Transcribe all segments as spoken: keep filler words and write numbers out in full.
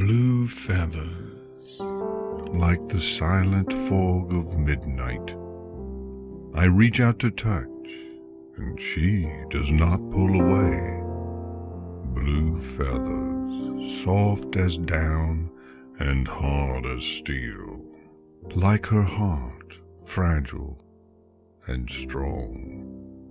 blue feathers, like the silent fog of midnight. I reach out to touch, and she does not pull away. Blue feathers, soft as down and hard as steel, like her heart, fragile and strong.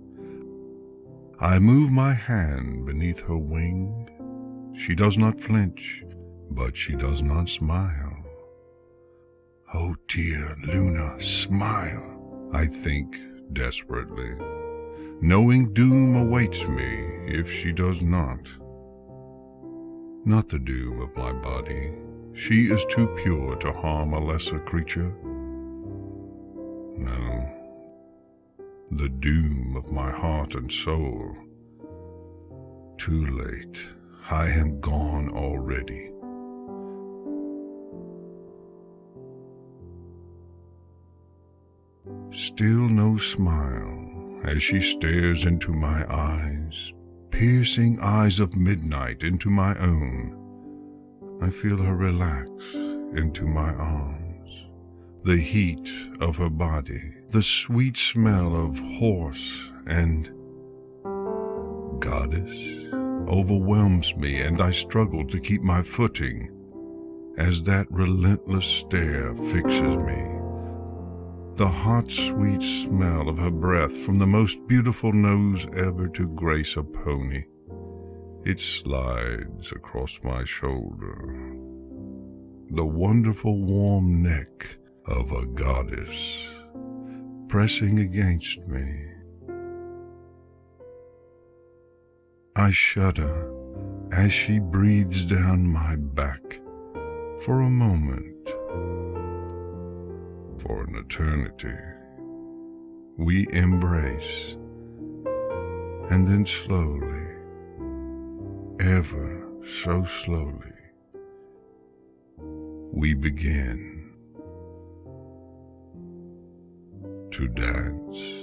I move my hand beneath her wing. She does not flinch, but she does not smile. Oh dear Luna, smile, I think desperately, knowing doom awaits me if she does not. Not the doom of my body. She is too pure to harm a lesser creature. No, the doom of my heart and soul. Too late. I am gone already. Still no smile as she stares into my eyes, piercing eyes of midnight into my own. I feel her relax into my arms, the heat of her body, the sweet smell of horse and goddess overwhelms me, and I struggle to keep my footing as that relentless stare fixes me. The hot, sweet smell of her breath from the most beautiful nose ever to grace a pony. It slides across my shoulder. The wonderful warm neck of a goddess pressing against me. I shudder as she breathes down my back. For a moment, for an eternity, we embrace, and then slowly, ever so slowly, we begin to dance.